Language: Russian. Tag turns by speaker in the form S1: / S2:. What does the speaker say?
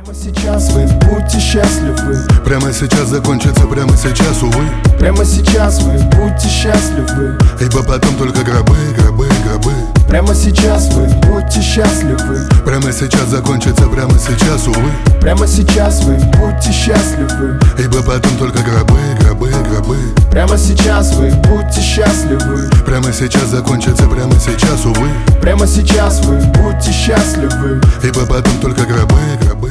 S1: Прямо сейчас вы будьте счастливы.
S2: Прямо сейчас закончится, прямо сейчас, увы.
S1: Прямо сейчас вы будьте счастливы.
S2: Ибо потом только гробы, гробы, гробы.
S1: Прямо сейчас вы будьте счастливы.
S2: Прямо сейчас закончится, прямо сейчас, увы.
S1: Прямо сейчас вы будьте счастливы.
S2: Ибо потом только гробы, гробы, гробы.
S1: Прямо сейчас вы будьте счастливы.
S2: Прямо сейчас закончится, прямо сейчас, увы.
S1: Прямо сейчас вы будьте счастливы.
S2: Ибо потом только гробы, гробы.